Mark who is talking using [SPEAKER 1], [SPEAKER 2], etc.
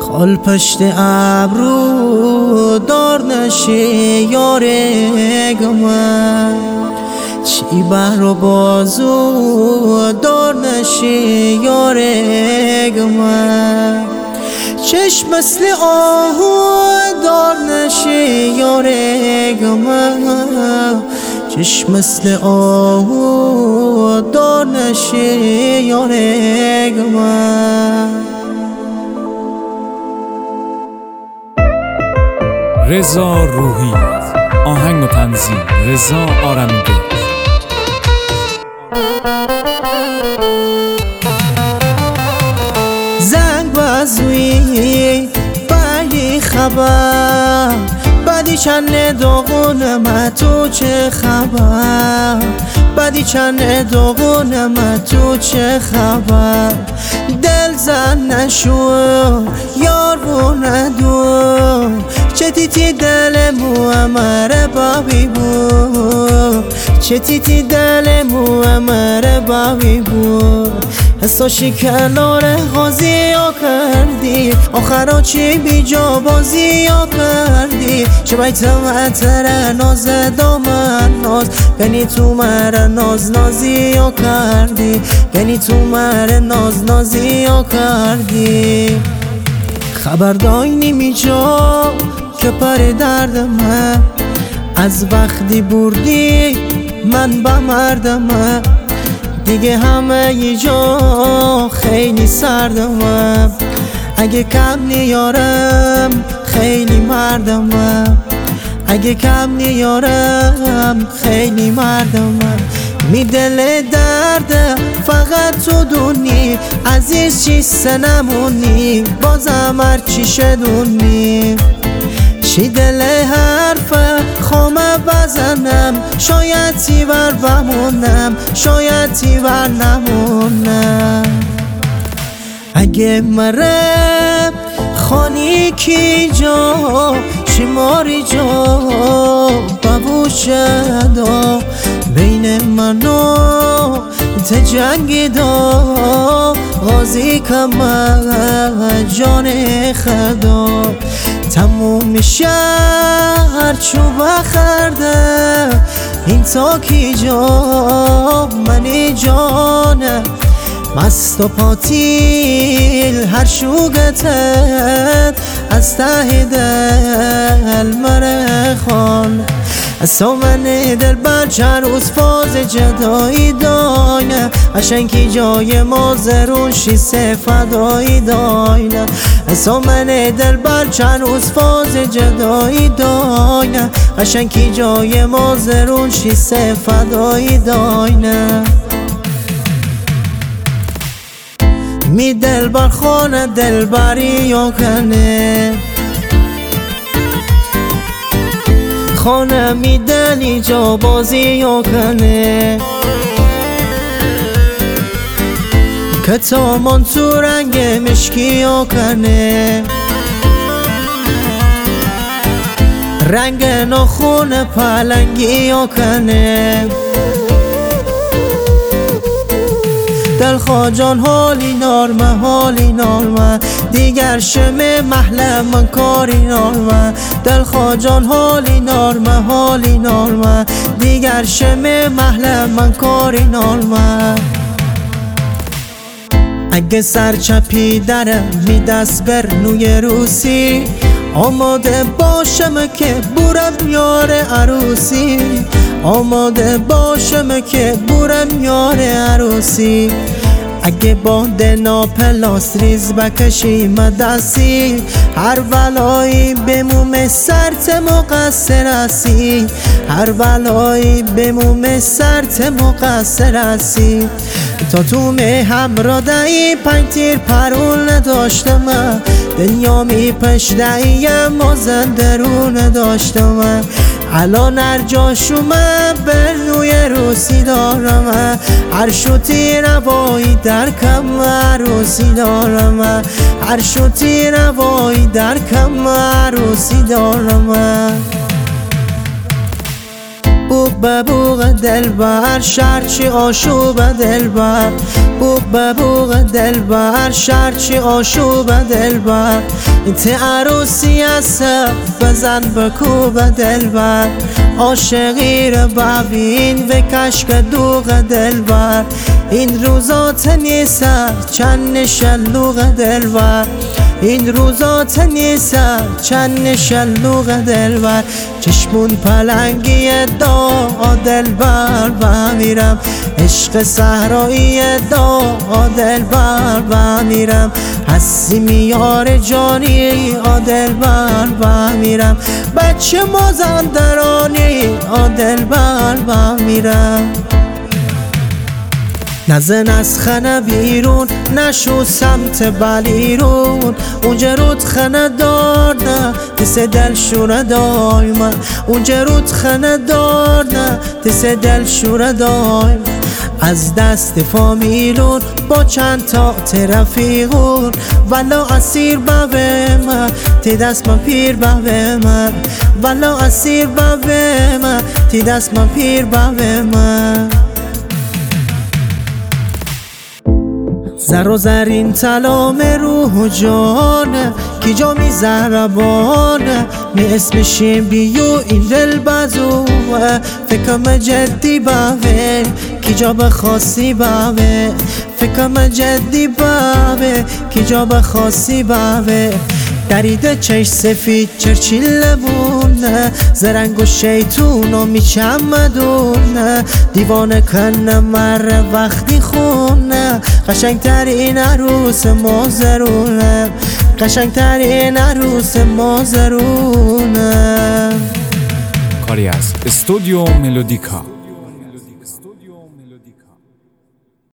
[SPEAKER 1] خال پشت ابرو دار نشه یار گمه، چی بر و بازو دار نشه یار گمه، چشم مثل آهو دار نشه یار گمه، چشم مثل آهو دار نشه یار گمه.
[SPEAKER 2] رضا روحی، آهنگ و تنظیم رضا آرمیده.
[SPEAKER 1] زنگ بازوی بایی خبر، بدی چند داغونم تو چه خبر، بدی چند داغونم تو چه خبر، دل زن نشو یار و ندو، چه تیتی دل مو امر بابی بو، چه تیتی دل مو امر بابی بو، حساشی کنار غازی یا کردی، آخرا چی بی جا بازی یا کردی، چه بیتم اتر ناز دامن ناز، گنی تو مر ناز نازی یا کردی، گنی تو مر ناز نازی یا کردی. خبر دای نیمی جا که پر درد من، از وقتی بردی من به مردم، دیگه همه ی جا خیلی سردم، اگه کم نیارم خیلی مردم، اگه کم نیارم خیلی مردم. می دل درد فقط تو دونی، عزیز چیست نمونی، بازم هر چی شدونی، چی دل حرف خامه بزنم، شاید تیور بمونم، شاید تیور نمونم. اگه مرم خانی کی جا شماری جا ببوشد، بین من و تجنگی دا غازی کمه جان خدا، تموم شهر چوب خرده این تا کی جا منی جانه، مست و پاتیل هر شوگتت از ته دل مرخان، سومن دل بر چند روز فاز جدایی داینه، اشنکی جای ما زروشی سفدایی داینه، سومن دل بر چند روز فاز جدایی داینه، اشنکی جای ما زروشی سفدایی داینه. می دل بر خانه دل بری یا کنه، خانه می دلی جا بازی یا کنه، که تامان تو رنگ مشکی یا کنه، رنگ ناخون پلنگی یا کنه. دل خواجان حالی نارمه حالی نارمه، دیگر شمه محل من کاری نارمه، دل خواجان حالی نارمه حالی نارمه، دیگر شمه محل من کاری نارمه. اگه سر چپی درم می دست بر نوی روسی، آماده باشم که برم یار عروسی، آماده باشم که برم یار عروسی. اگه باد ناپلاس ریز بکشیم دستی، هر ولایی بموم سرت مقصر هستی، هر ولایی بموم سرت مقصر هستی. تا تو همراه دهی 5 تیر پرون نداشتم، دنیا می پشتهیم مازندرون نداشتم، الان هر جاشومم به نوی روسی دارم، هر شوتی روایی در کم عروسی دارم، هر شوتی روایی در کم عروسی دارم. بوق به بوق دلبر شرچی آشوب دلبر بوق به بوق دلبر شرچی آشوب دلبر انت عروسی است بزن بکوب دلبر عاشقی رو ببین و کشک دوغ دلبر این روزات نیست چند شلوغ دلبر این روزات نیست چند شلوغ دلبر چشمون پلنگی دا دلبر بمیرم عشق صحرایی دا دلبر بمیرم هستی میار جانی دلبر بمیرم بچه مازندرانی دلبر بمیرم نزن از خانه بیرون نشو سمت بلیرون اونجا رود خانه دار نه تس دل شوره دایم اونجا رود خانه دار نه تس دل شوره دایم از دست فامیلون با چند تا رفیقون ولا اسیر بویم تی دست من پیر بویم ولا اسیر بویم تی دست من پیر بویم زر و زرین طلا روح و جانه کی جا می زربانه می اسمشیم بیو این دل بزوه فکرم جدی باوه کی جا بخواستی باوه فکرم جدی باوه کی جا بخواستی باوه دریده چش سفید چرچی لبونه زرنگ و شیطون و میچمدونه دیوانه کنه مره وقتی خونه قشنگترین عروس مازرونه قشنگترین عروس مازرونه
[SPEAKER 2] کاری از استودیو ملودیکا.